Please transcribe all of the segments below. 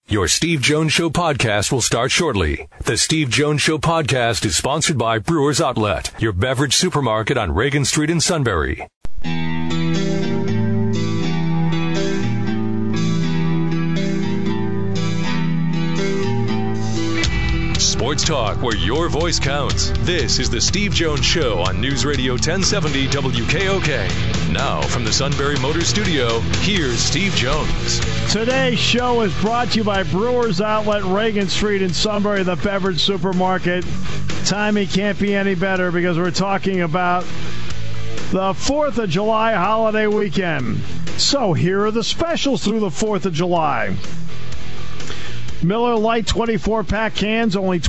Your Steve Jones Show podcast will start shortly. The Steve Jones Show podcast is sponsored by Brewers Outlet, your beverage supermarket on Reagan Street in Sunbury. Sports talk where your voice counts. This is the Steve Jones Show on News Radio 1070 WKOK. Now from the Sunbury Motors Studio, here's Steve Jones. Today's show is brought to you by Brewers Outlet, Reagan Street in Sunbury, the beverage supermarket. Timing can't be any better because we're talking about the 4th of July holiday weekend. So here are the specials through the 4th of July. Miller Lite 24-pack cans, only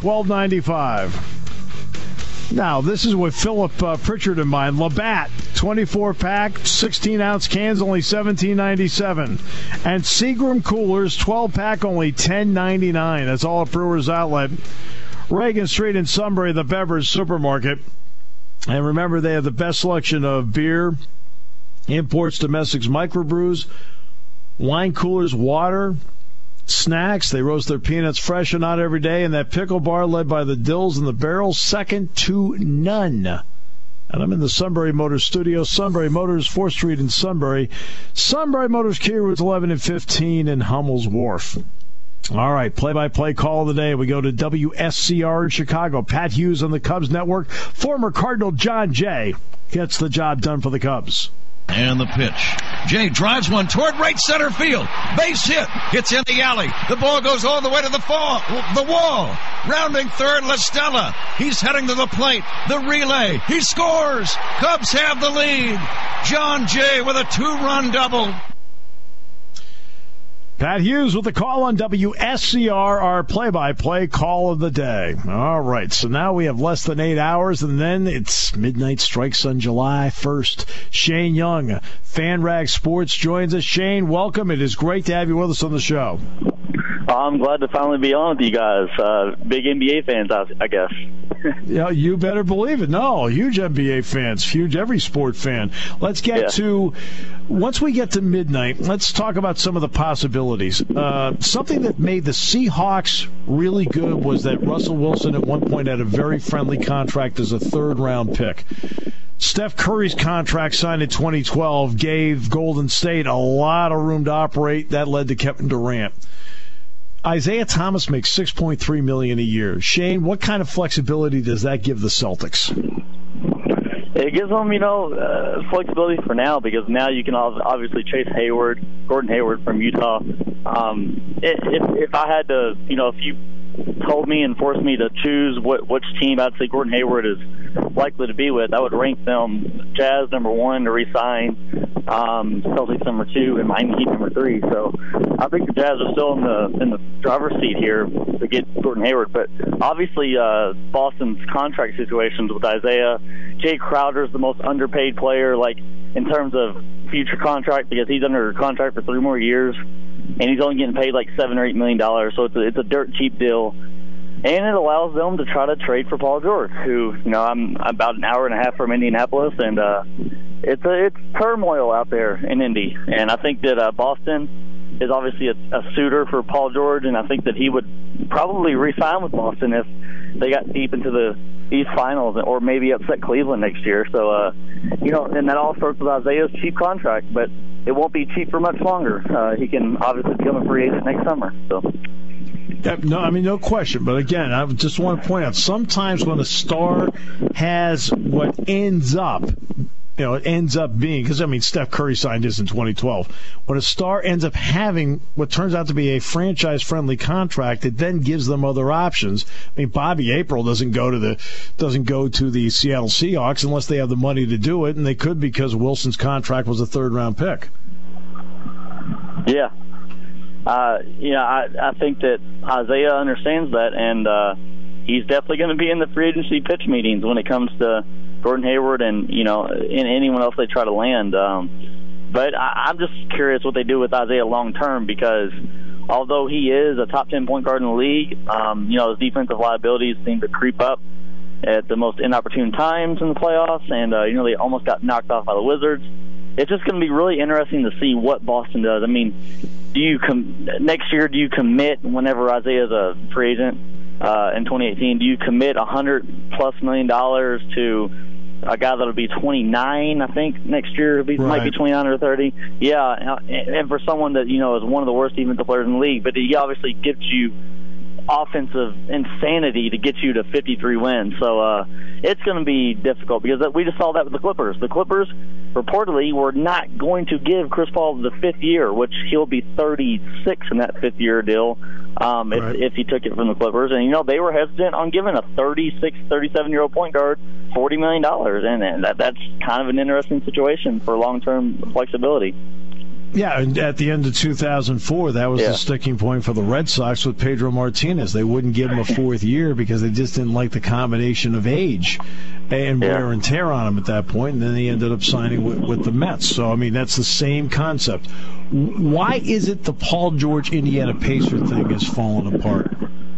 $12.95. Now, this is with Philip Pritchard in mind. Labatt 24-pack, 16-ounce cans, only $17.97. And Seagram coolers, 12-pack, only $10.99. That's all at Brewers Outlet. Reagan Street in Sunbury, the beverage supermarket. And remember, they have the best selection of beer, imports, domestics, microbrews, wine coolers, water, snacks. They roast their peanuts fresh and not every day. And that pickle bar led by the Dills and the Barrels, second to none. And I'm in the Sunbury Motors studio. Sunbury Motors, 4th Street in Sunbury. Sunbury Motors, Key Routes 11 and 15 in Hummel's Wharf. All right, play-by-play call of the day. We go to WSCR in Chicago. Pat Hughes on the Cubs Network. Former Cardinal John Jay gets the job done for the Cubs. And the pitch. Jay drives one toward right center field. Base hit. It's in the alley. The ball goes all the way to the wall. Rounding third, La Stella. He's heading to the plate. The relay. He scores. Cubs have the lead. John Jay with a 2-run double. Pat Hughes with the call on WSCR, our play-by-play call of the day. All right, so now we have less than 8 hours, and then it's midnight strikes on July 1st. Shane Young, FanRag Sports, joins us. Shane, welcome. It is great to have you with us on the show. I'm glad to finally be on with you guys. Big NBA fans, I guess. Yeah, you better believe it. No, huge NBA fans, huge every sport fan. Let's get to, once we get to midnight, let's talk about some of the possibilities. Something that made the Seahawks really good was that Russell Wilson at one point had a very friendly contract as a third-round pick. Steph Curry's contract signed in 2012 gave Golden State a lot of room to operate. That led to Kevin Durant. Isaiah Thomas makes $6.3 million a year. Shane, what kind of flexibility does that give the Celtics? It gives them, flexibility for now because now you can obviously chase Gordon Hayward from Utah. If I had to, if you told me and forced me to choose which team I'd say Gordon Hayward is likely to be with, I would rank them Jazz number 1 to re-sign, Celtics number 2, and Miami Heat number 3. So I think the Jazz are still in the driver's seat here to get Gordon Hayward. But obviously Boston's contract situations with Isaiah, Jay Crowder's the most underpaid player, in terms of future contract, because he's under contract for 3 more years, and he's only getting paid $7 or $8 million. So it's a dirt cheap deal. And it allows them to try to trade for Paul George, who, I'm about an hour and a half from Indianapolis, and it's turmoil out there in Indy. And I think that Boston is obviously a suitor for Paul George, and I think that he would probably re-sign with Boston if they got deep into the East Finals or maybe upset Cleveland next year. So, and that all starts with Isaiah's cheap contract, but it won't be cheap for much longer. He can obviously become a free agent next summer. So. No question. But again, I just want to point out, sometimes when a star has what ends up, it ends up being, because, Steph Curry signed this in 2012. When a star ends up having what turns out to be a franchise-friendly contract, it then gives them other options. Bobby April doesn't go to the Seattle Seahawks unless they have the money to do it, and they could because Wilson's contract was a third-round pick. Yeah. I think that Isaiah understands that, and he's definitely going to be in the free agency pitch meetings when it comes to Gordon Hayward and, and anyone else they try to land. But I'm just curious what they do with Isaiah long term, because although he is a top 10 point guard in the league, his defensive liabilities seem to creep up at the most inopportune times in the playoffs, and they almost got knocked off by the Wizards. It's just going to be really interesting to see what Boston does. next year, do you commit whenever Isaiah's a free agent in 2018? Do you commit $100+ million to a guy that'll be 29? I think next year might be 29 or 30. Yeah, and for someone that is one of the worst defensive players in the league, but he obviously gives you offensive insanity to get you to 53 wins. So it's going to be difficult because we just saw that with the Clippers. The Clippers reportedly were not going to give Chris Paul the fifth year, which he'll be 36 in that fifth-year deal if he took it from the Clippers. And, they were hesitant on giving a 36, 37-year-old point guard $40 million. And that's kind of an interesting situation for long-term flexibility. Yeah, and at the end of 2004, that was the sticking point for the Red Sox with Pedro Martinez. They wouldn't give him a fourth year because they just didn't like the combination of age and wear and tear on him at that point, and then he ended up signing with the Mets. So, that's the same concept. Why is it the Paul George Indiana Pacer thing has fallen apart?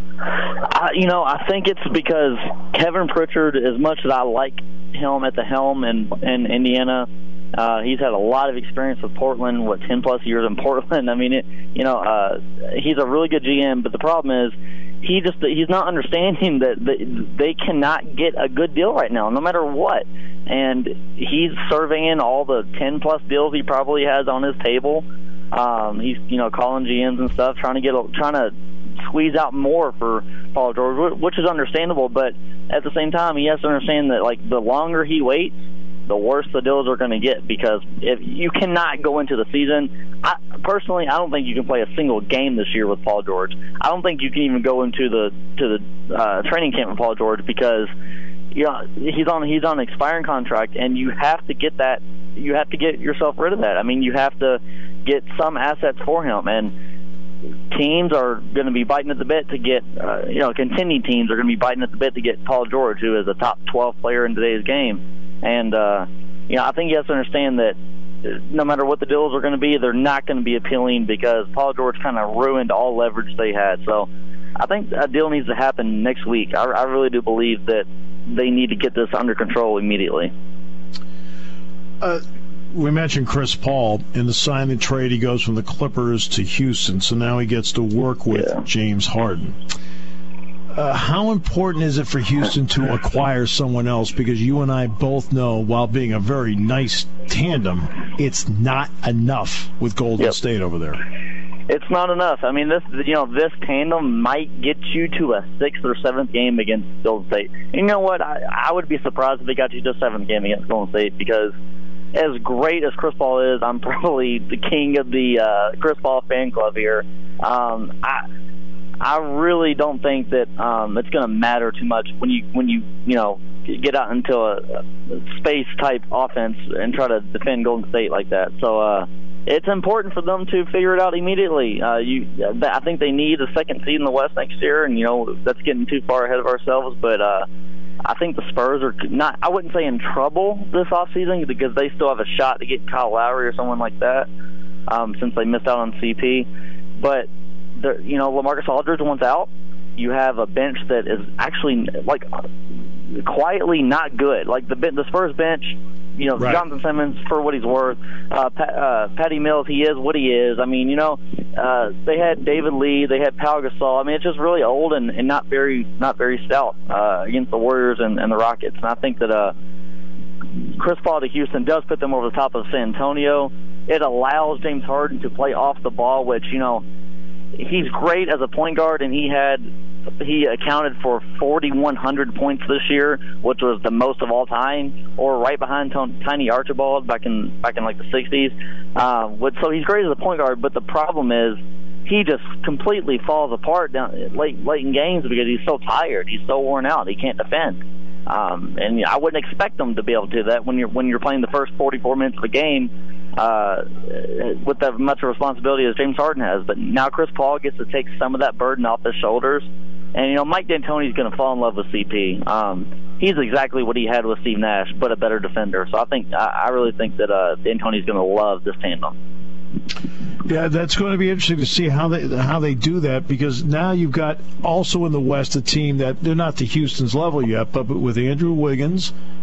I think it's because Kevin Pritchard, as much as I like him at the helm in Indiana, he's had a lot of experience with Portland, 10+ years in Portland. He's a really good GM, but the problem is he's not understanding that they cannot get a good deal right now, no matter what. And he's surveying all the 10+ deals he probably has on his table. He's calling GMs and stuff, trying to squeeze out more for Paul George, which is understandable. But at the same time, he has to understand that the longer he waits, the worse the deals are going to get, because if you cannot go into the season, I don't think you can play a single game this year with Paul George. I don't think you can even go into the training camp with Paul George because he's on an expiring contract, and you have to get that. You have to get yourself rid of that. You have to get some assets for him, and teams are going to be biting at the bit to get. Contending teams are going to be biting at the bit to get Paul George, who is a top 12 player in today's game. And, I think you have to understand that no matter what the deals are going to be, they're not going to be appealing because Paul George kind of ruined all leverage they had. So I think a deal needs to happen next week. I really do believe that they need to get this under control immediately. We mentioned Chris Paul. In the sign and trade, he goes from the Clippers to Houston, so now he gets to work with James Harden. How important is it for Houston to acquire someone else? Because you and I both know, while being a very nice tandem, it's not enough with Golden State over there. It's not enough. This tandem might get you to a 6th or 7th game against Golden State. And you know what? I would be surprised if they got you to a 7th game against Golden State, because as great as Chris Paul is, I'm probably the king of the Chris Paul fan club here. I really don't think that it's going to matter too much when you get out into a space type offense and try to defend Golden State like that. So it's important for them to figure it out immediately. I think they need a second seed in the West next year, and that's getting too far ahead of ourselves. But I think the Spurs are not. I wouldn't say in trouble this offseason because they still have a shot to get Kyle Lowry or someone like that since they missed out on CP, but. LaMarcus Aldridge wants out. You have a bench that is actually quietly not good. The Spurs bench, right. Jonathan Simmons for what he's worth. Patty Mills, he is what he is. They had David Lee, they had Pau Gasol. It's just really old and not very stout against the Warriors and the Rockets. And I think that Chris Paul to Houston does put them over the top of San Antonio. It allows James Harden to play off the ball, which he's great as a point guard, and he accounted for 4,100 points this year, which was the most of all time, or right behind Tiny Archibald back in the 60s. So he's great as a point guard, but the problem is he just completely falls apart down late in games because he's so tired, he's so worn out, he can't defend. And I wouldn't expect him to be able to do that when you're playing the first 44 minutes of the game. With as much responsibility as James Harden has, but now Chris Paul gets to take some of that burden off his shoulders, and Mike D'Antoni's going to fall in love with CP. He's exactly what he had with Steve Nash, but a better defender. So I really think that D'Antoni's going to love this tandem. Yeah, that's going to be interesting to see how they do that, because now you've got also in the West a team that they're not to Houston's level yet, but with Andrew Wiggins,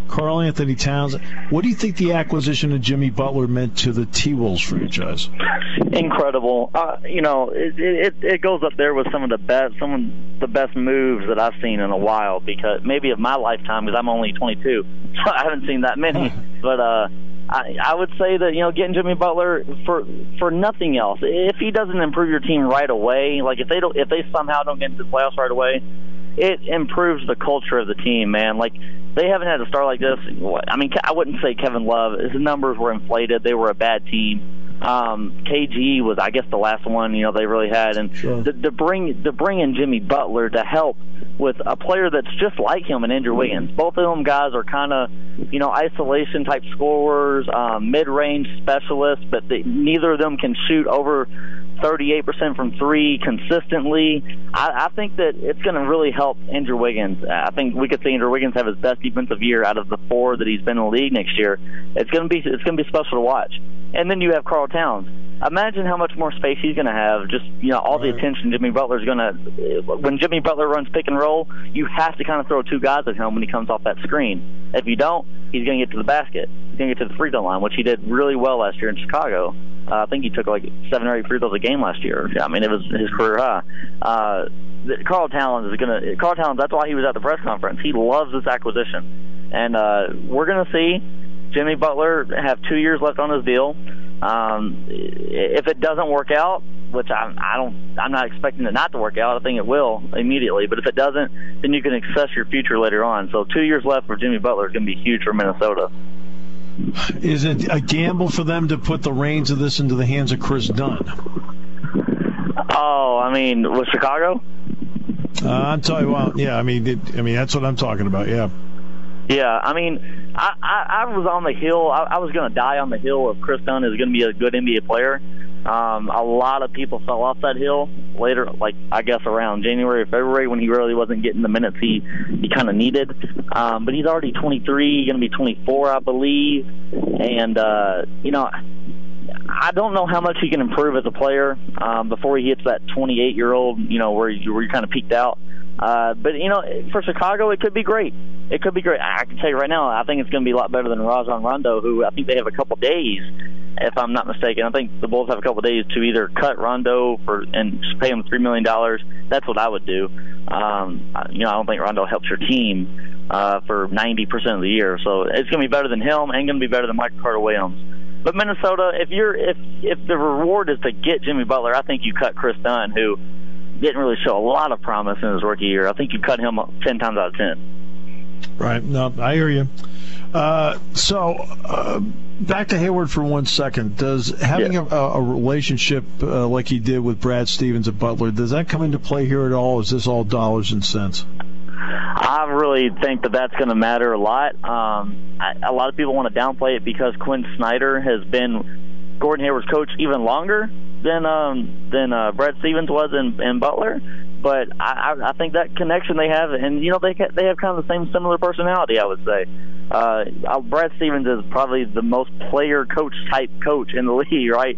Karl Anthony Towns. What do you think the acquisition of Jimmy Butler meant to the T-Wolves franchise? Incredible. It goes up there with some of the best moves that I've seen in a while, because maybe of my lifetime, because I'm only 22, so I haven't seen that many. But I would say that, getting Jimmy Butler for nothing else, if he doesn't improve your team right away, like if they somehow don't get into the playoffs right away, it improves the culture of the team, man. Like, they haven't had a star like this. I mean, I wouldn't say Kevin Love. His numbers were inflated. They were a bad team. KG was, I guess, the last one they really had, and sure. to bring in Jimmy Butler to help with a player that's just like him and Andrew Wiggins. Both of them guys are kind of isolation type scorers, mid-range specialists, but neither of them can shoot over 38% from three consistently. I think that it's going to really help Andrew Wiggins. I think we could see Andrew Wiggins have his best defensive year out of the 4 that he's been in the league next year. It's going to be special to watch. And then you have Karl Towns. Imagine how much more space he's going to have. Just all the attention Jimmy Butler's going to. When Jimmy Butler runs pick and roll, you have to kind of throw 2 guys at him when he comes off that screen. If you don't, he's going to get to the basket. He's going to get to the free throw line, which he did really well last year in Chicago. I think he took like 7 or 8 free throws a game last year. I mean, it was his career high. Karl Towns is going to. Karl Towns. That's why he was at the press conference. He loves this acquisition, and we're going to see Jimmy Butler have 2 years left on his deal. If it doesn't work out, which I'm not expecting it not to work out. I think it will immediately. But if it doesn't, then you can assess your future later on. So 2 years left for Jimmy Butler is going to be huge for Minnesota. Is it a gamble for them to put the reins of this into the hands of Chris Dunn? Oh, I mean, with Chicago? I'm talking about, yeah. I mean, that's what I'm talking about. Yeah. Yeah, I mean, I was on the hill. I was going to die on the hill of Chris Dunn is going to be a good NBA player. A lot of people fell off that hill later, like I guess around January or February, when he really wasn't getting the minutes he kind of needed. But he's already 23, going to be 24, I believe. And I don't know how much he can improve as a player before he hits that 28-year-old, where you're kind of peaked out. But for Chicago, it could be great. It could be great. I can tell you right now, I think it's going to be a lot better than Rajon Rondo, who I think they have a couple days, if I'm not mistaken. I think the Bulls have a couple days to either cut Rondo and just pay him $3 million. That's what I would do. I don't think Rondo helps your team for 90% of the year. So it's going to be better than him and going to be better than Michael Carter-Williams. But Minnesota, if the reward is to get Jimmy Butler, I think you cut Chris Dunn, who didn't really show a lot of promise in his rookie year. I think you cut him 10 times out of 10. Right. No, I hear you. So back to Hayward for 1 second. Does having a relationship like he did with Brad Stevens at Butler, does that come into play here at all? Or is this all dollars and cents? I really think that's going to matter a lot. A lot of people want to downplay it because Quinn Snyder has been Gordon Hayward's coach even longer than Brad Stevens was in Butler. But I think that connection they have, and they have kind of the same similar personality, I would say. Brad Stevens is probably the most player coach type coach in the league, right?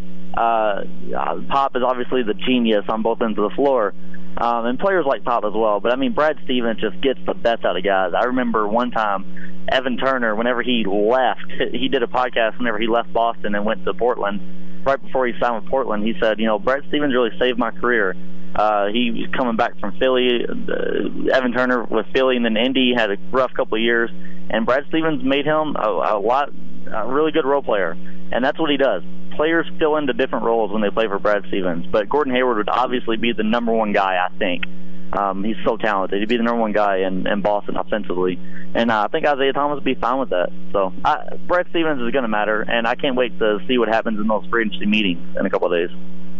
Pop is obviously the genius on both ends of the floor, and players like Pop as well. But I mean, Brad Stevens just gets the best out of guys. I remember one time Evan Turner, whenever he left, he did a podcast whenever he left Boston and went to Portland. Right before he signed with Portland, he said, Brad Stevens really saved my career. He was coming back from Philly. Evan Turner with Philly and then Indy had a rough couple of years, and Brad Stevens made him a really good role player, and that's what he does. Players fill into different roles when they play for Brad Stevens, but Gordon Hayward would obviously be the number one guy, I think. He's so talented. He'd be the number one guy in Boston offensively, and I think Isaiah Thomas would be fine with that. So Brad Stevens is going to matter, and I can't wait to see what happens in those free agency meetings in a couple of days.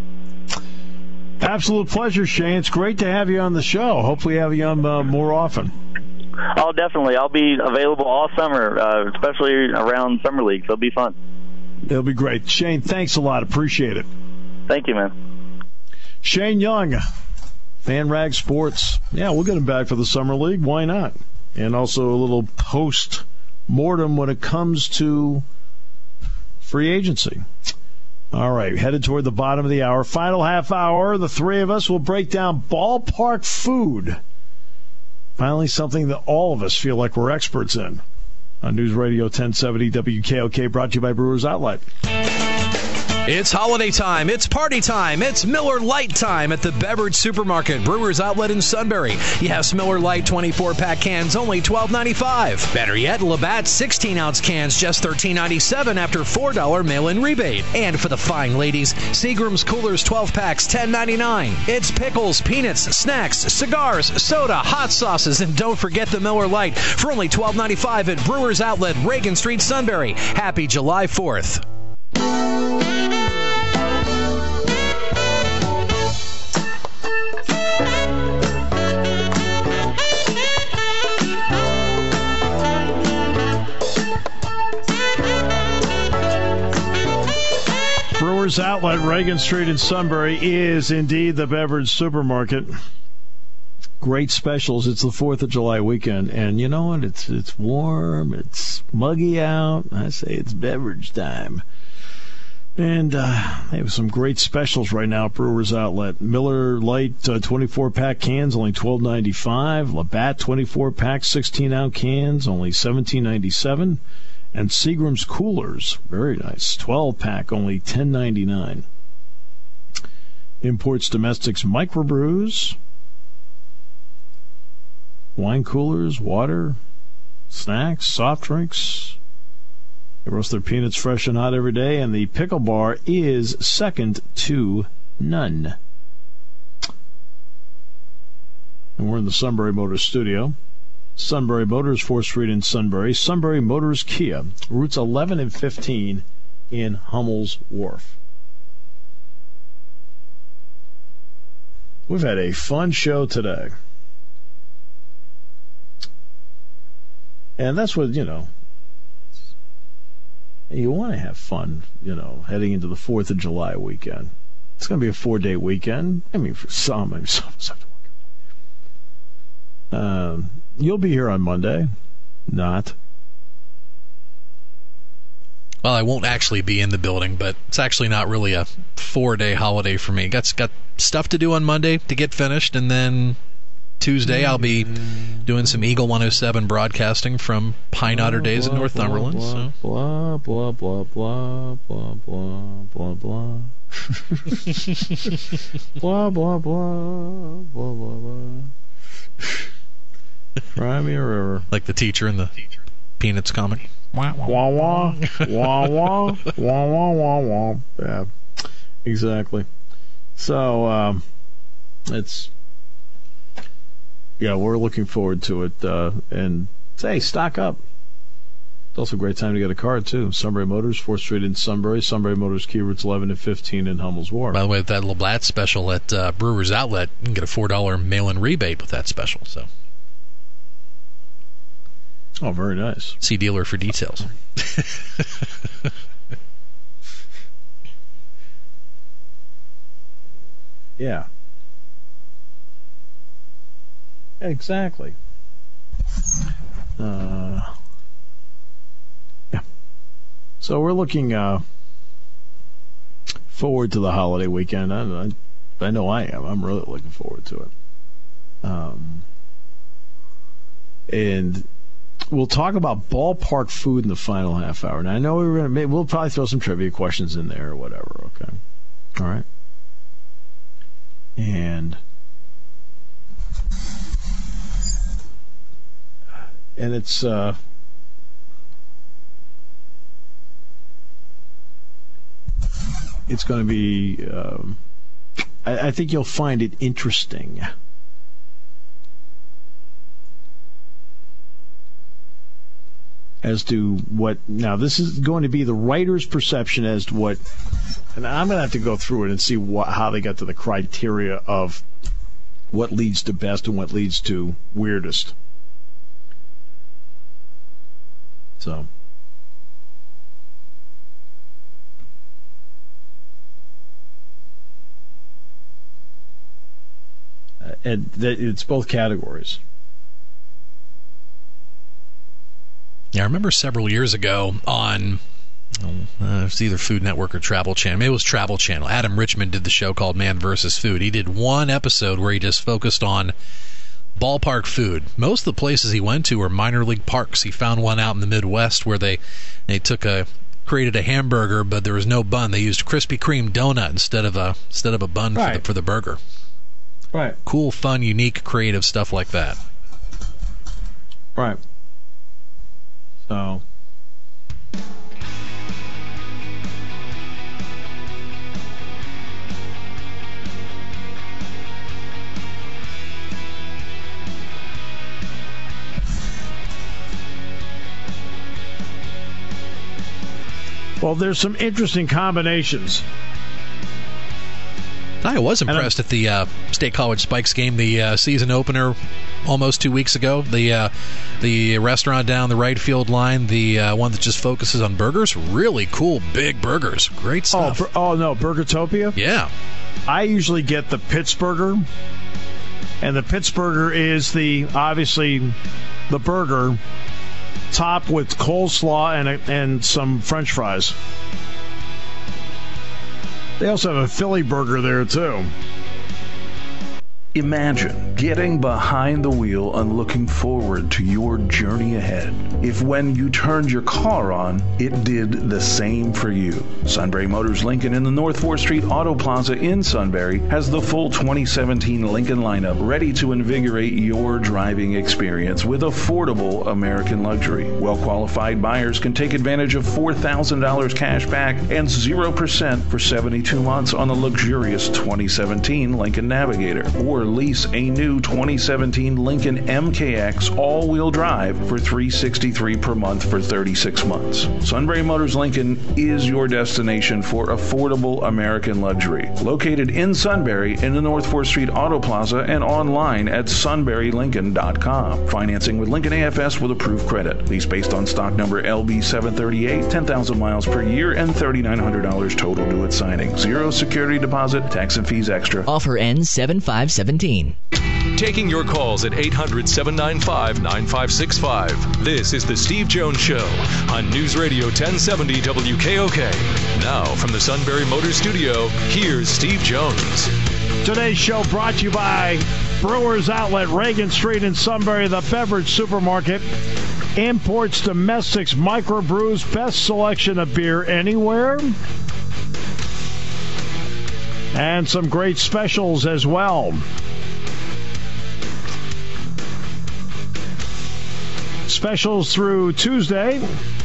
Absolute pleasure, Shane. It's great to have you on the show. Hopefully have you on more often. Oh, definitely. I'll be available all summer, especially around Summer League, so it'll be fun. It'll be great. Shane, thanks a lot. Appreciate it. Thank you, man. Shane Young, FanRag Sports. Yeah, we'll get him back for the Summer League. Why not? And also a little post-mortem when it comes to free agency. All right, headed toward the bottom of the hour. Final half hour, the three of us will break down ballpark food. Finally, something that all of us feel like we're experts in. on News Radio 1070 WKOK, brought to you by Brewers Outlet. It's holiday time. It's party time. It's Miller Lite time at the Beverage Supermarket, Brewers Outlet in Sunbury. Yes, Miller Lite 24-pack cans, only $12.95. Better yet, Labatt 16-ounce cans, just $13.97 after $4 mail-in rebate. And for the fine ladies, Seagram's Coolers 12-packs, $10.99. It's pickles, peanuts, snacks, cigars, soda, hot sauces, and don't forget the Miller Lite for only $12.95 at Brewers Outlet, Reagan Street, Sunbury. Happy July 4th. Brewers Outlet, Reagan Street in Sunbury, is indeed the beverage supermarket. Great specials. It's the 4th of July weekend, and you know what? It's warm, it's muggy out. I say it's beverage time. And they have some great specials right now at Brewers Outlet. Miller Lite 24-pack cans, only $12.95. Labatt 24-pack 16-ounce cans, only $17.97. And Seagram's Coolers, very nice, 12-pack, only $10.99. Imports, domestics, microbrews, wine coolers, water, snacks, soft drinks. They roast their peanuts fresh and hot every day, and the pickle bar is second to none. And we're in the Sunbury Motors studio. Sunbury Motors, 4th Street in Sunbury. Sunbury Motors Kia, routes 11 and 15 in Hummel's Wharf. We've had a fun show today. And that's what, you want to have fun, heading into the 4th of July weekend. It's going to be a 4-day weekend. I mean, for some, some of us have to work. You'll be here on Monday. Not. Well, I won't actually be in the building, but it's actually not really a 4-day holiday for me. Got stuff to do on Monday to get finished, and then Tuesday I'll be doing some Eagle 107 broadcasting from Pine Otter Days in Northumberland. Blah, blah, blah, blah, blah, blah, blah, blah. Blah, blah, blah, blah, blah, blah. Cry me a river. Like the teacher in the Peanuts comic. Wah, wah, wah, wah, wah, wah, wah, wah. Yeah, exactly. So, we're looking forward to it. And say, stock up. It's also a great time to get a car, too. Sunbury Motors, 4th Street in Sunbury. Sunbury Motors, Key routes 11 and 15 in Hummel's Wharf. By the way, with that Labatt special at Brewers Outlet, you can get a $4 mail-in rebate with that special. So. Oh, very nice. See dealer for details. Yeah. Exactly. Yeah. So we're looking forward to the holiday weekend. I know I am. I'm really looking forward to it. And we'll talk about ballpark food in the final half hour. Now I know we'll probably throw some trivia questions in there or whatever. Okay. All right. And it's going to be I think you'll find it interesting as to what, now this is going to be the writer's perception as to what, and I'm going to have to go through it and see how they got to the criteria of what leads to best and what leads to weirdest. So. And it's both categories. Yeah, I remember several years ago on it's either Food Network or Travel Channel. Maybe it was Travel Channel. Adam Richmond did the show called Man vs. Food. He did one episode where he just focused on ballpark food. Most of the places he went to were minor league parks. He found one out in the Midwest where they created a hamburger, but there was no bun. They used Krispy Kreme donut instead of a bun for the burger. Right. Cool, fun, unique, creative stuff like that. Right. So. Well, there's some interesting combinations. I was impressed at the State College Spikes game, the season opener almost 2 weeks ago. The restaurant down the right field line, the one that just focuses on burgers, really cool, big burgers. Great stuff. Oh no, Burgertopia? Yeah. I usually get the Pittsburgher, and the Pittsburgher is obviously the burger topped with coleslaw and some French fries. They also have a Philly burger there, too. Imagine getting behind the wheel and looking forward to your journey ahead. If when you turned your car on, it did the same for you. Sunbury Motors Lincoln in the North 4th Street Auto Plaza in Sunbury has the full 2017 Lincoln lineup ready to invigorate your driving experience with affordable American luxury. Well-qualified buyers can take advantage of $4,000 cash back and 0% for 72 months on the luxurious 2017 Lincoln Navigator, or lease a new 2017 Lincoln MKX all-wheel drive for $363 per month for 36 months. Sunbury Motors Lincoln is your destination for affordable American luxury. Located in Sunbury in the North 4th Street Auto Plaza and online at sunburylincoln.com. Financing with Lincoln AFS with approved credit. Lease based on stock number LB738, 10,000 miles per year and $3,900 total due at signing. Zero security deposit, tax and fees extra. Offer ends 7/5/17. Taking your calls at 800-795-9565. This is the Steve Jones Show on News Radio 1070 WKOK. Now from the Sunbury Motors Studio, here's Steve Jones. Today's show brought to you by Brewers Outlet, Reagan Street in Sunbury, the beverage supermarket. Imports, domestics, microbrews, best selection of beer anywhere. And some great specials as well. Specials through Tuesday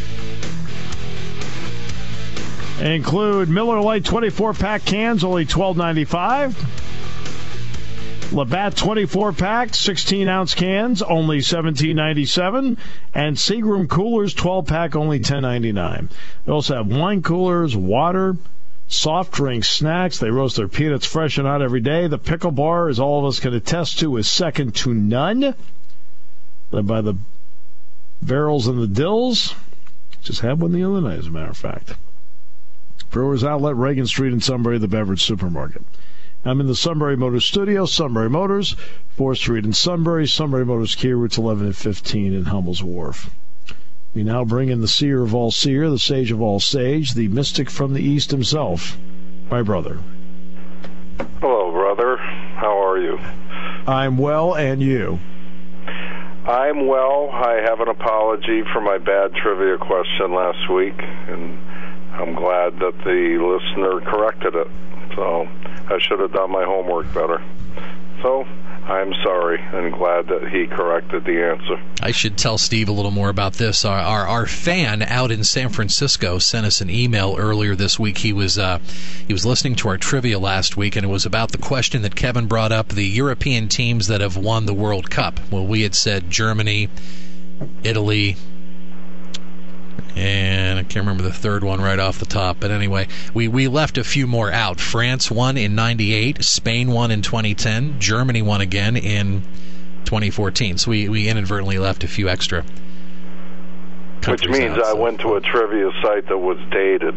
include Miller Lite 24-pack cans, only $12.95. Labatt 24-pack, 16-ounce cans, only $17.97. And Seagram coolers, 12-pack, only $10.99. They also have wine coolers, water, soft drinks, snacks. They roast their peanuts fresh and hot every day. The pickle bar, as all of us can attest to, is second to none. Led by the Barrels and the Dills. Just had one the other night, as a matter of fact. Brewers Outlet, Reagan Street in Sunbury, the beverage supermarket. I'm in the Sunbury Motors studio. Sunbury Motors, 4th Street in Sunbury. Sunbury Motors Kia, routes 11 and 15 in Hummel's Wharf. We now bring in the seer of all seer, the sage of all sage, the mystic from the East himself, my brother. Hello, brother. How are you? I'm well, and you? I'm well. I have an apology for my bad trivia question last week, and I'm glad that the listener corrected it. So I should have done my homework better. So I'm sorry and glad that he corrected the answer. I should tell Steve a little more about this. Our fan out in San Francisco sent us an email earlier this week. He was listening to our trivia last week, and it was about the question that Kevin brought up, the European teams that have won the World Cup. Well, we had said Germany, Italy, and I can't remember the third one right off the top. But anyway, we left a few more out. France won in 98, Spain won in 2010, Germany won again in 2014. So we inadvertently left a few extra. Which means I went to a trivia site that was dated.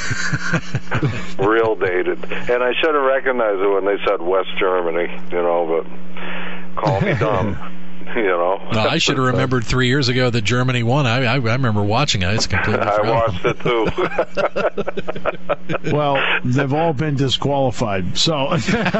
Real dated. And I should have recognized it when they said West Germany, but call me dumb. No, I should have remembered 3 years ago that Germany won. I remember watching it. It's completely I watched it too. Well, they've all been disqualified. So, all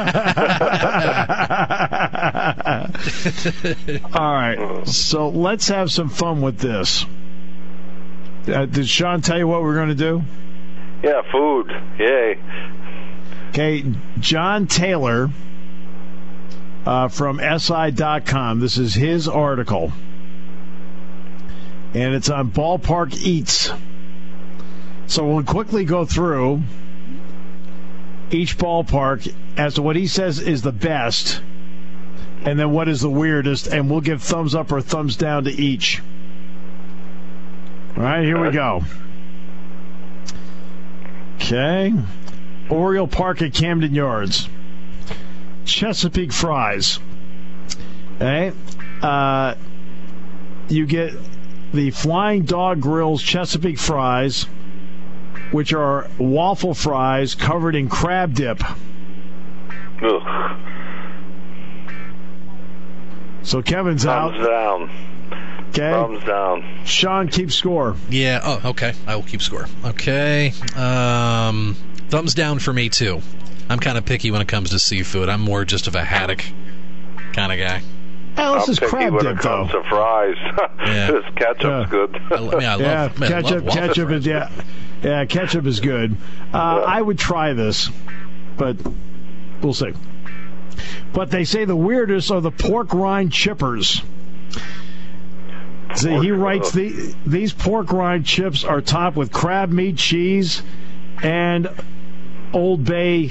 right. So let's have some fun with this. Did Sean tell you what we're going to do? Yeah, food. Yay. Okay, John Taylor from SI.com. This is his article. And it's on Ballpark Eats. So we'll quickly go through each ballpark as to what he says is the best, and then what is the weirdest, and we'll give thumbs up or thumbs down to each. All right, here we go. Okay. Oriole Park at Camden Yards. Chesapeake Fries. Okay. You get the Flying Dog Grill's Chesapeake Fries, which are waffle fries covered in crab dip. Ugh. So Kevin's out. Thumbs down. Okay. Thumbs down. Sean, keep score. Yeah. Oh, okay. I will keep score. Okay. Thumbs down for me, too. I'm kind of picky when it comes to seafood. I'm more just of a haddock kind of guy. Oh, this is picky crab when dip, it comes though. to fries. Yeah. This ketchup's good. I love ketchup. waffle Ketchup fries. is yeah. Ketchup is good. I would try this, but we'll see. But they say the weirdest are the pork rind chippers. See, he writes these pork rind chips are topped with crab meat, cheese, and Old Bay,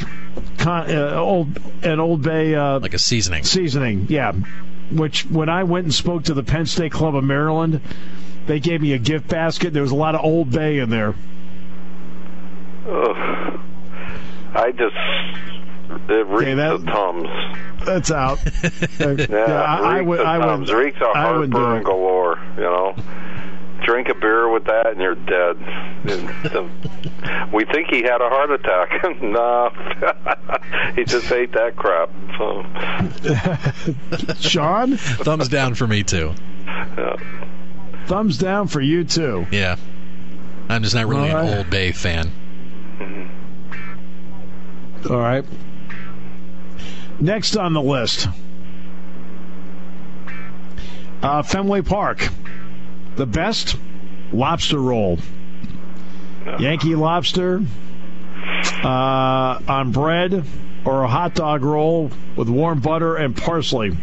Old Bay like a seasoning. Seasoning, yeah. Which when I went and spoke to the Penn State Club of Maryland, they gave me a gift basket. There was a lot of Old Bay in there. Ugh. It reeks of Tums. That's out. I wouldn't. Reeks of heartburn galore. Drink a beer with that and you're dead. We think he had a heart attack. No, he just ate that crap. So. Sean? Thumbs down for me, too. Yeah. Thumbs down for you, too. Yeah. I'm just not really an Old Bay fan. Mm-hmm. All right. Next on the list, Fenway Park. The best lobster roll. Yankee lobster on bread or a hot dog roll with warm butter and parsley.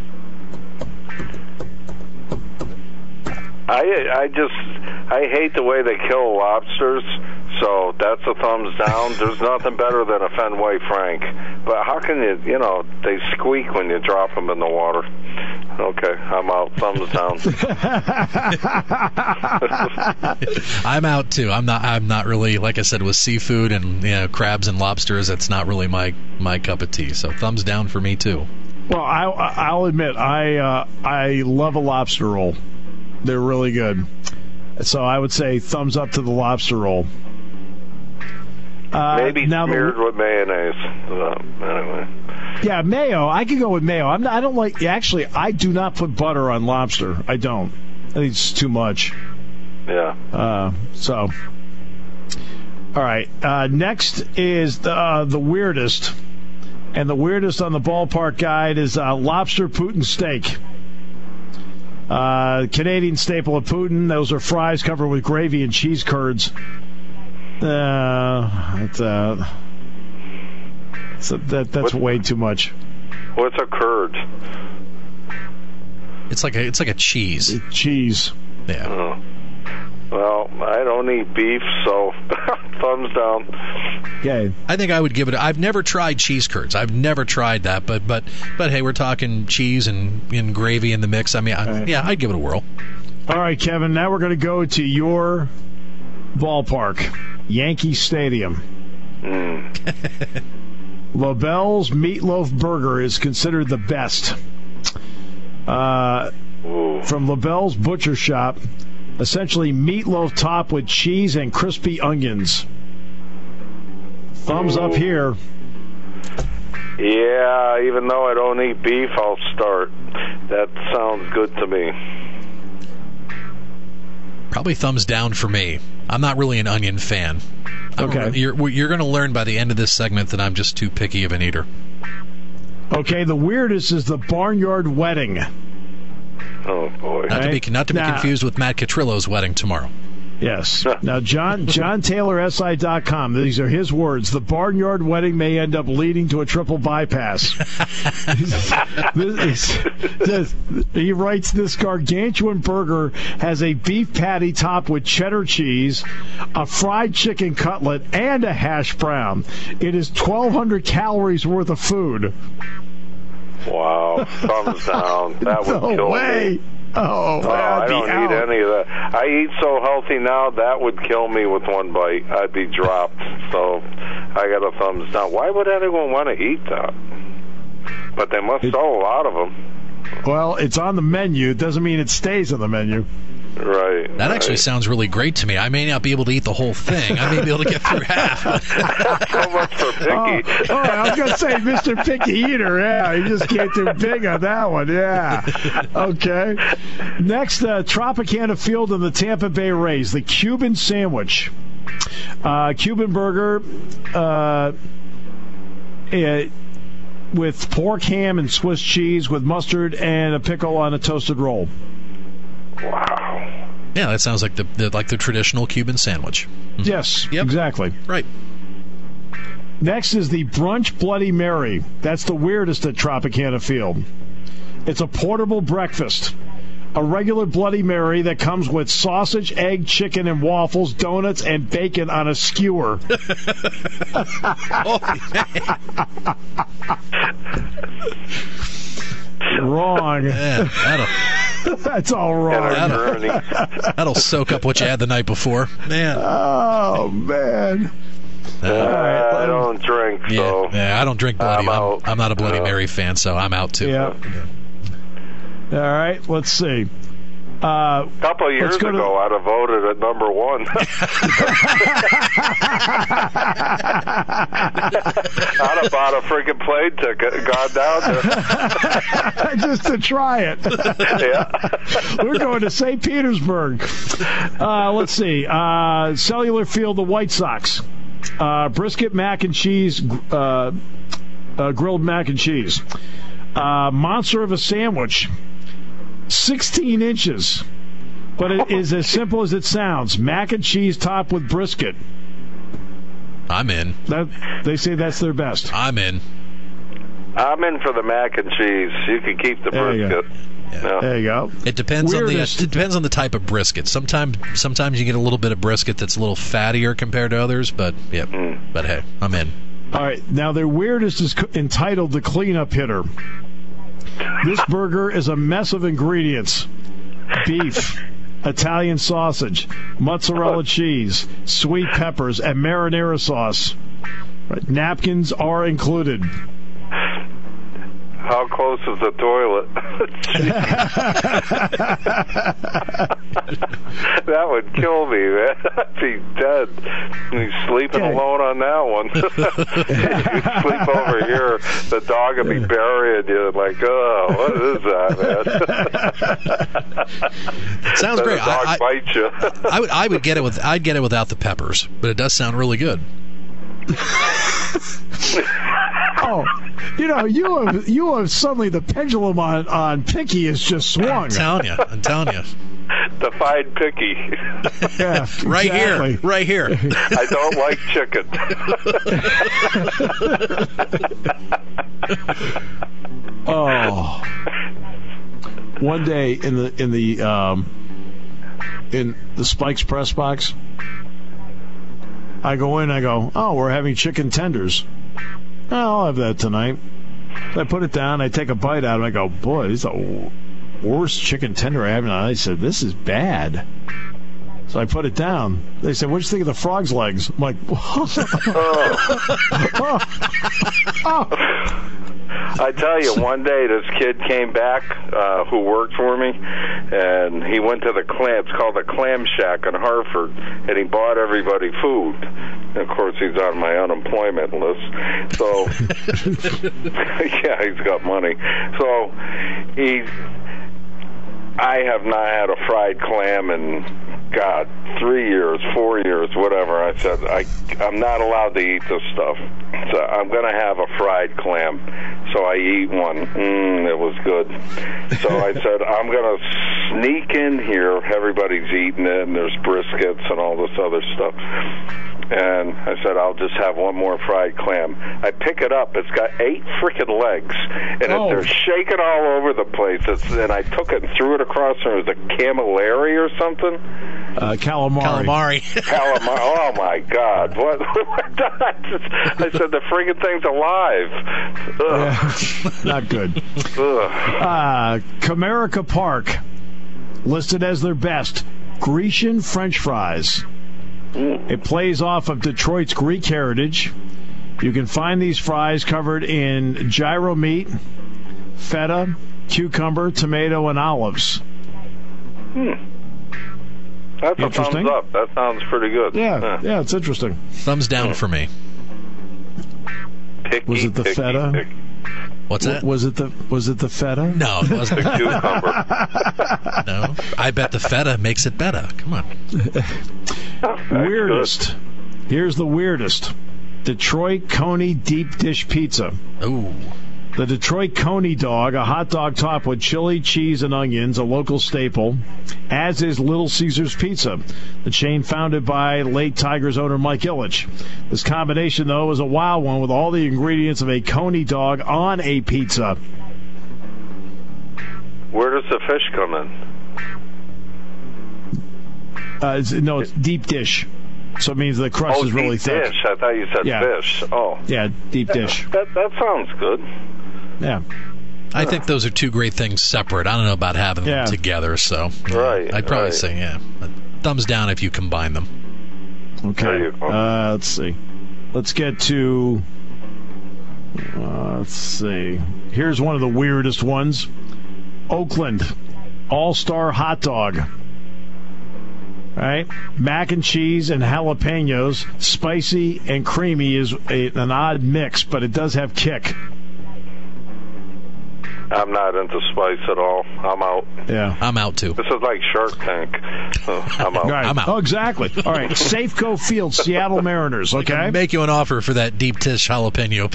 I hate the way they kill lobsters, so that's a thumbs down. There's nothing better than a Fenway Frank. But how can they squeak when you drop them in the water. Okay, I'm out. Thumbs down. I'm out too. I'm not really, like I said, with seafood and crabs and lobsters. That's not really my cup of tea. So thumbs down for me too. Well, I'll admit I love a lobster roll. They're really good. So I would say thumbs up to the lobster roll. Maybe smeared with mayonnaise. Anyway. Yeah, mayo. I could go with mayo. I don't like. Actually, I do not put butter on lobster. I don't. I think it's too much. Yeah. So. All right. Next is the weirdest, and the weirdest on the ballpark guide is lobster Putin steak. Canadian staple of Putin. Those are fries covered with gravy and cheese curds. That's way too much. What's a curd? It's like a cheese. Cheese. Yeah. Well, I don't eat beef, so thumbs down. Okay. I think I would give it. I've never tried cheese curds. I've never tried that, but hey, we're talking cheese and gravy in the mix. I mean, yeah, I'd give it a whirl. All right, Kevin. Now we're going to go to your ballpark, Yankee Stadium. LaBelle's Meatloaf Burger is considered the best. From LaBelle's Butcher Shop, essentially meatloaf topped with cheese and crispy onions. Thumbs up here. Yeah, even though I don't eat beef, I'll start. That sounds good to me. Probably thumbs down for me. I'm not really an onion fan. Okay. You're going to learn by the end of this segment that I'm just too picky of an eater. Okay, the weirdest is the Barnyard Wedding. Oh, boy. Not to be confused with Matt Catrillo's wedding tomorrow. Yes. Now, John TaylorSI.com, these are his words. The Barnyard Wedding may end up leading to a triple bypass. He writes, this gargantuan burger has a beef patty topped with cheddar cheese, a fried chicken cutlet, and a hash brown. It is 1,200 calories worth of food. Wow. Thumbs down. That would kill me. Oh, I don't eat any of that. I eat so healthy now, that would kill me with one bite. I'd be dropped. So I got a thumbs down. Why would anyone want to eat that? But they must sell a lot of them. Well, it's on the menu. It doesn't mean it stays on the menu. Right. That actually sounds really great to me. I may not be able to eat the whole thing. I may be able to get through half. So much for picky. I was going to say Mr. Picky Eater. Yeah, you just can't do big on that one. Yeah. Okay. Next, Tropicana Field and the Tampa Bay Rays, the Cuban sandwich. Cuban burger with pork, ham, and Swiss cheese with mustard and a pickle on a toasted roll. Wow. Yeah, that sounds like the traditional Cuban sandwich. Yes, yep. Exactly. Right. Next is the Brunch Bloody Mary. That's the weirdest at Tropicana Field. It's a portable breakfast. A regular Bloody Mary that comes with sausage, egg, chicken, and waffles, donuts, and bacon on a skewer. Wrong. Yeah, that's all wrong. That'll soak up what you had the night before. Man. Oh, man. I don't drink, so... Yeah, I don't drink Bloody. I'm not a Bloody Mary fan, so I'm out, too. Yeah. All right, let's see. A couple of years ago, I'd have voted at number one. I'd have bought a freaking plane ticket and gone down there. Just to try it. Yeah. We're going to St. Petersburg. Let's see. Cellular Field, the White Sox. Brisket, mac and cheese, grilled mac and cheese. Monster of a sandwich. 16 inches, but it is as simple as it sounds. Mac and cheese topped with brisket. I'm in. They say that's their best. I'm in. I'm in for the mac and cheese. You can keep the brisket. Yeah. There you go. It depends on the type of brisket. Sometimes you get a little bit of brisket that's a little fattier compared to others, but But hey, I'm in. All right, now their weirdest is entitled the Cleanup Hitter. This burger is a mess of ingredients: beef, Italian sausage, mozzarella cheese, sweet peppers, and marinara sauce. Right. Napkins are included. How close is the toilet? That would kill me, man. I'd be dead. You're sleeping alone on that one. You sleep over here, the dog would be burying you. Like, oh, what is that, man? It sounds great. The dog bites you. I'd get it without the peppers, but it does sound really good. Oh, you have suddenly the pendulum on picky has just swung. I'm telling you. Define picky. Yeah, right here. I don't like chicken. Oh, one day in the Spike's press box, I go in. I go, oh, we're having chicken tenders. Oh, I'll have that tonight. So I put it down. I take a bite out of it. I go, boy, this is the worst chicken tender I have. And I said, this is bad. So I put it down. They said, what'd you think of the frog's legs? I'm like, I tell you, one day this kid came back who worked for me, and he went to it's called the Clam Shack in Hartford, and he bought everybody food. And of course, he's on my unemployment list. So, yeah, he's got money. So, I have not had a fried clam in, 3 years, 4 years, whatever. I said, I'm not allowed to eat this stuff. So I'm going to have a fried clam. So I eat one. It was good. So I said, I'm going to sneak in here. Everybody's eating it, and there's briskets and all this other stuff. And I said, I'll just have one more fried clam. I pick it up. It's got 8 freaking legs. And they're shaking all over the place. And I took it and threw it across, and it was a camillary or something. Calamari. Calamari. Oh, my God. What? I said, the friggin' thing's alive. Yeah, not good. Comerica Park, listed as their best, Grecian French fries. It plays off of Detroit's Greek heritage. You can find these fries covered in gyro meat, feta, cucumber, tomato, and olives. That's a thumbs up. That sounds pretty good. Yeah, it's interesting. Thumbs down for me. Was it the feta? What's that? Was it the feta? No, it wasn't. The cucumber. No, I bet the feta makes it better. Come on. Weirdest. Here's the weirdest. Detroit Coney deep dish pizza. Ooh. The Detroit Coney dog, a hot dog topped with chili, cheese, and onions, a local staple, as is Little Caesars Pizza, the chain founded by late Tigers owner Mike Ilitch. This combination, though, is a wild one with all the ingredients of a Coney dog on a pizza. Where does the fish come in? It's deep dish. So it means the crust is really thick. Dish. I thought you said fish. Oh. Yeah, deep dish. That sounds good. Yeah. I think those are two great things separate. I don't know about having them together, so right. I'd probably say, thumbs down if you combine them. Okay. There you go. Let's see. Let's get to... let's see. Here's one of the weirdest ones. Oakland All-Star Hot Dog. Right? Mac and cheese and jalapenos, spicy and creamy is an odd mix, but it does have kick. I'm not into spice at all. I'm out. Yeah. I'm out, too. This is like Shark Tank. So I'm out. Right. I'm out. Oh, exactly. All right. Safeco Field, Seattle Mariners, okay? Make you an offer for that deep dish jalapeno.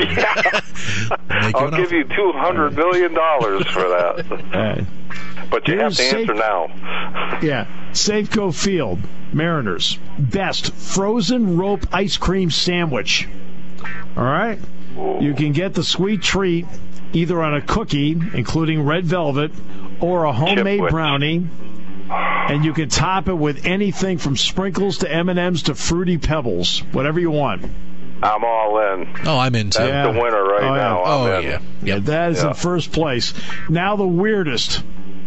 I'll give you $200 million for that. But you have to answer now. Yeah. Safeco Field, Mariners, best frozen rope ice cream sandwich. All right? Ooh. You can get the sweet treat either on a cookie, including red velvet, or a homemade brownie, and you can top it with anything from sprinkles to M&Ms to Fruity Pebbles, whatever you want. I'm all in. Oh, I'm in, too. That's the winner now. I'm in. Yeah, that is in first place. Now the weirdest.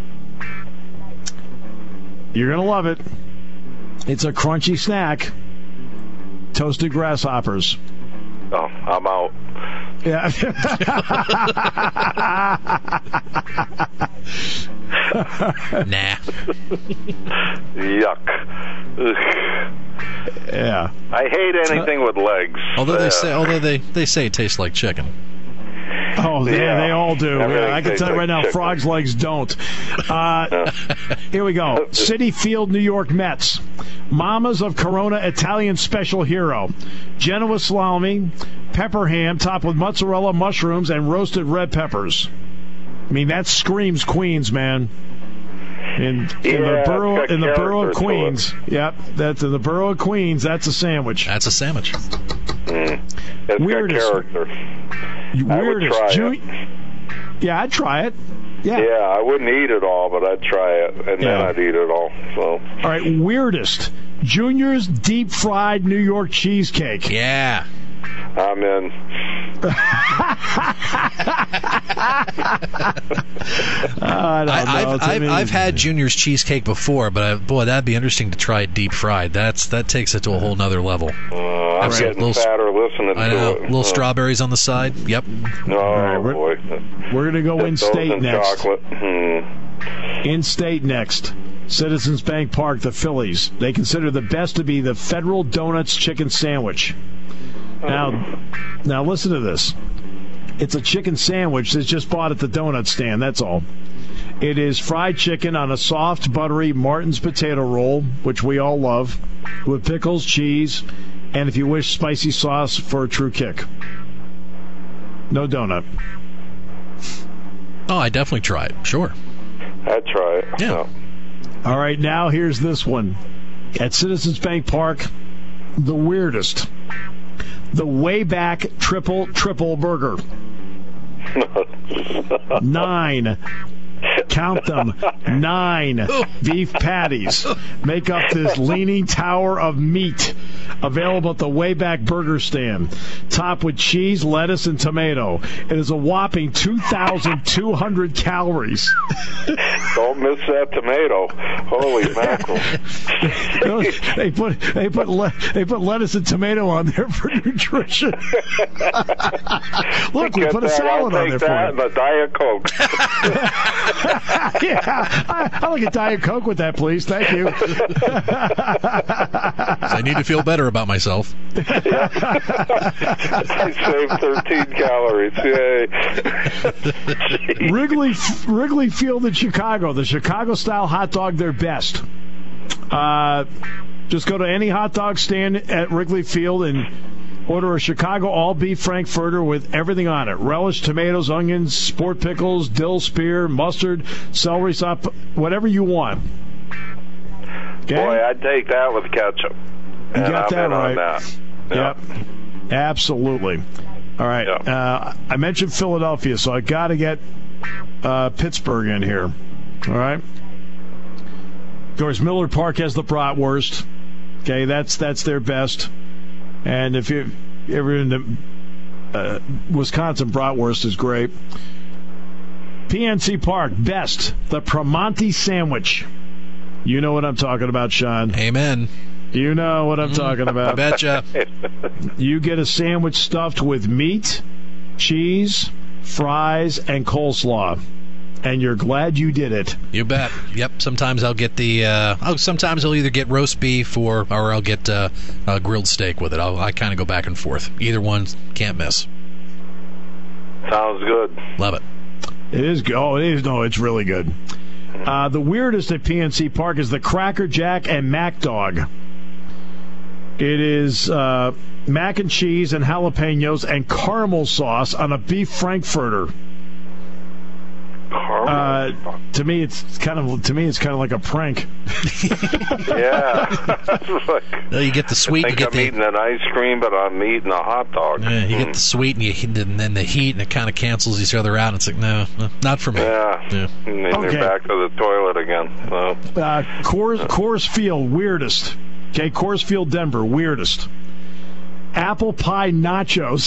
You're going to love it. It's a crunchy snack. Toasted grasshoppers. Oh, I'm out. Yeah. Nah. Yuck. Yeah. I hate anything with legs. Although they say it tastes like chicken. Oh, yeah, they all do. Yeah, I can tell you right now, chicken. frogs' legs don't. Here we go. Citi Field, New York Mets. Mamas of Corona Italian Special Hero. Genoa salami, pepper ham topped with mozzarella, mushrooms, and roasted red peppers. I mean, that screams Queens, man. In the borough of Queens. Yep, that's in the borough of Queens. That's a sandwich. That's a sandwich. It's Weirdest. got character. Weirdest. I would try it. Yeah, I'd try it. Yeah, I wouldn't eat it all, but I'd try it, and then I'd eat it all. So. All right, weirdest. Junior's deep fried New York cheesecake. Yeah. I'm in. I've had Junior's cheesecake before, but boy, that'd be interesting to try it deep fried. That takes it to a whole nother level. I'm getting fatter listening to it. Little strawberries on the side. Yep. Oh, boy. We're going to go in-state next. Chocolate. In-state next. Citizens Bank Park, the Phillies. They consider the best to be the Federal Donuts chicken sandwich. Now listen to this. It's a chicken sandwich that's just bought at the donut stand, that's all. It is fried chicken on a soft, buttery Martin's potato roll, which we all love, with pickles, cheese, and if you wish, spicy sauce for a true kick. No donut. Oh, I definitely try it. Sure. I'd try it. Yeah. No. All right, now here's this one. At Citizens Bank Park, the weirdest. The Wayback Triple Burger. 9. Count them. 9 beef patties make up this leaning tower of meat available at the Wayback Burger Stand. Topped with cheese, lettuce, and tomato. It is a whopping 2,200 calories. Don't miss that tomato. Holy mackerel. They put lettuce and tomato on there for nutrition. Look, we put a salad on there for you. I'll take that and a Diet Coke. Yeah, I like a Diet Coke with that, please. Thank you. I need to feel better about myself. I saved 13 calories. Yay. Wrigley Field in Chicago. The Chicago-style hot dog, their best. Just go to any hot dog stand at Wrigley Field and order a Chicago all-beef Frankfurter with everything on it. Relish, tomatoes, onions, sport pickles, dill spear, mustard, celery sop, whatever you want. Okay? Boy, I'd take that with ketchup. You got that right. On that. Yep. Absolutely. All right. Yep. I mentioned Philadelphia, so I got to get Pittsburgh in here. All right. Of course, Miller Park has the bratwurst. Okay, that's their best. And if you're ever in the Wisconsin, bratwurst is great. PNC Park, best, the Primanti sandwich. You know what I'm talking about, Sean. Amen. You know what I'm talking about. I betcha. You get a sandwich stuffed with meat, cheese, fries, and coleslaw. And you're glad you did it. You bet. Yep. Sometimes I'll get sometimes I'll either get roast beef or I'll get a grilled steak with it. I kind of go back and forth. Either one, can't miss. Sounds good. Love it. It is good. Oh, it is. No, it's really good. The weirdest at PNC Park is the Cracker Jack and Mac Dog. It is mac and cheese and jalapenos and caramel sauce on a beef Frankfurter. To me, it's kind of like a prank. Yeah. Well, you get the sweet. I'm eating an ice cream, but I'm eating a hot dog. Yeah, you get the sweet, and then the heat, and it kind of cancels each other out. It's like, no, not for me. Yeah. And then you're back to the toilet again. So. Coors Field, weirdest. Okay, Coors Field, Denver, weirdest. Apple pie nachos.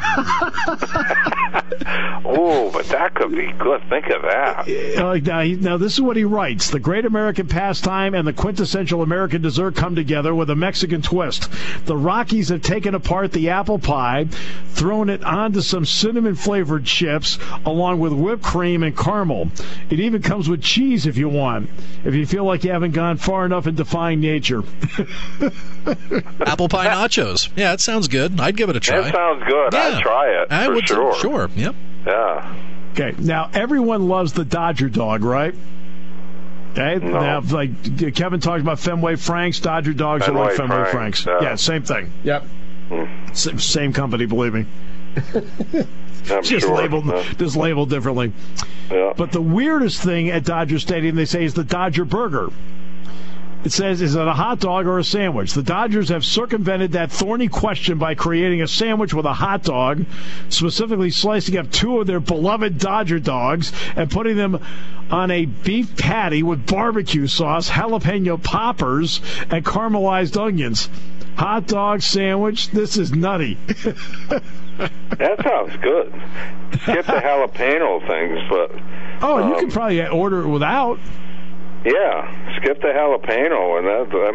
Oh, but that could be good. Think of that. Now, this is what he writes. The great American pastime and the quintessential American dessert come together with a Mexican twist. The Rockies have taken apart the apple pie, thrown it onto some cinnamon-flavored chips, along with whipped cream and caramel. It even comes with cheese if you want, if you feel like you haven't gone far enough in defying nature. Apple pie nachos. Yeah, it sounds good. I'd give it a try. That sounds good. Yeah. I'd try it. I would sure. Sure. Yep. Yeah. Okay. Now everyone loves the Dodger dog, right? Okay. No. Now, like Kevin talked about Fenway Franks, Dodger dogs are like Fenway Franks. Yeah, same thing. Yep. Same company, believe me. I'm just sure. labeled differently. Yeah. But the weirdest thing at Dodger Stadium, they say, is the Dodger Burger. It says, is it a hot dog or a sandwich? The Dodgers have circumvented that thorny question by creating a sandwich with a hot dog, specifically slicing up 2 of their beloved Dodger dogs and putting them on a beef patty with barbecue sauce, jalapeno poppers, and caramelized onions. hot dog sandwich. This is nutty. That sounds good. Skip the jalapeno things, but... Oh, you could probably order it without. Yeah, skip the jalapeno, and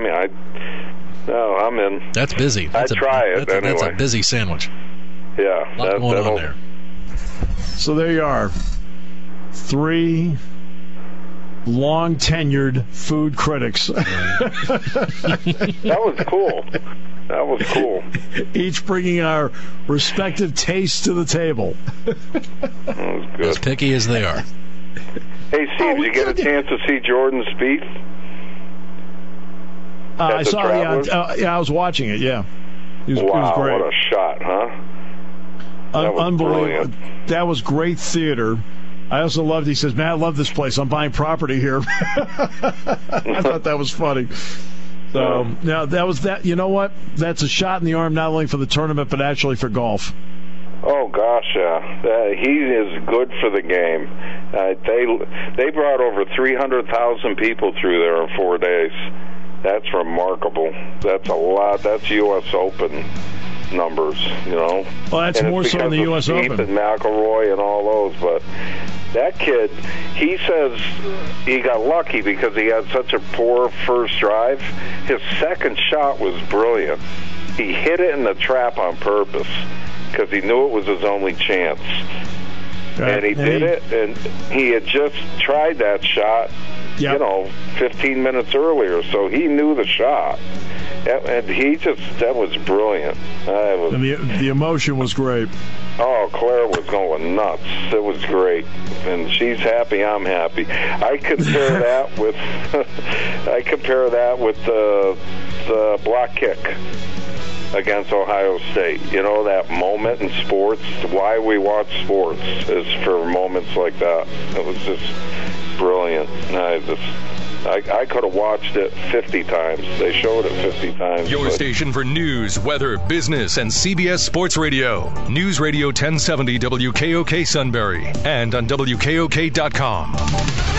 I'm in. That's busy. I'd try it anyway. That's a busy sandwich. Yeah. A lot going on there. So there you are. 3 long-tenured food critics. That was cool. That was cool. Each bringing our respective tastes to the table. That was good. As picky as they are. Hey, Steve, did you get a chance to see Jordan Spieth? I saw I was watching it, yeah. It was great. What a shot, huh? That was unbelievable. Brilliant. That was great theater. I also loved, he says, man, I love this place. I'm buying property here. I thought that was funny. So, now, that was that. You know what? That's a shot in the arm not only for the tournament, but actually for golf. Oh, gosh, yeah. He is good for the game. They brought over 300,000 people through there in 4 days. That's remarkable. That's a lot. That's U.S. Open numbers, you know. Well, that's more so than the U.S. Open. And McIlroy and all those, but that kid, he says he got lucky because he had such a poor first drive. His second shot was brilliant. He hit it in the trap on purpose because he knew it was his only chance. Right. And he did it, and he had just tried that shot, 15 minutes earlier, so he knew the shot. And that was brilliant. And the emotion was great. Oh, Claire was going nuts. It was great. And she's happy, I'm happy. I compare that with the block kick against Ohio State. You know, that moment in sports, why we watch sports is for moments like that. It was just brilliant. I could have watched it 50 times. They showed it 50 times. Your station for news, weather, business, and CBS Sports Radio. News Radio 1070 WKOK Sunbury and on WKOK.com.